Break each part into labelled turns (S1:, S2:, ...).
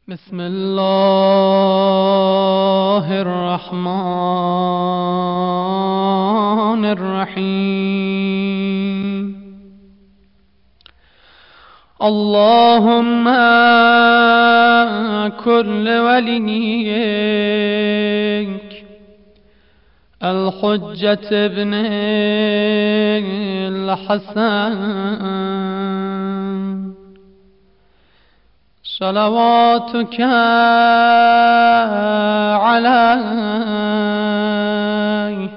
S1: بسم الله الرحمن الرحيم. اللهم كل وليك الحجة ابن الحسن صلواتك عليه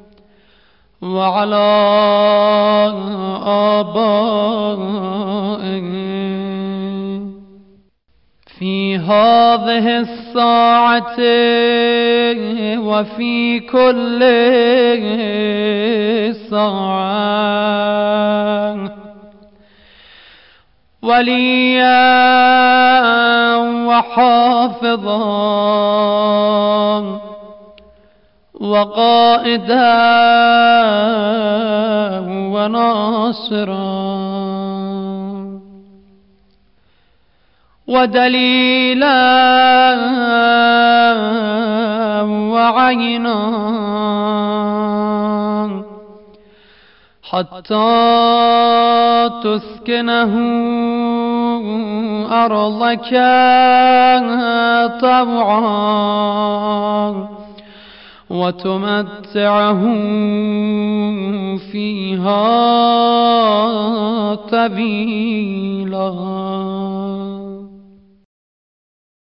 S1: وعلى آبائه في هذه الساعة وفي كل ساعة وليا وحافظا وقائدا وناصرا ودليلا وعينا حتى تسكنه أرضك طوعا وتمتعه فيها طويلا.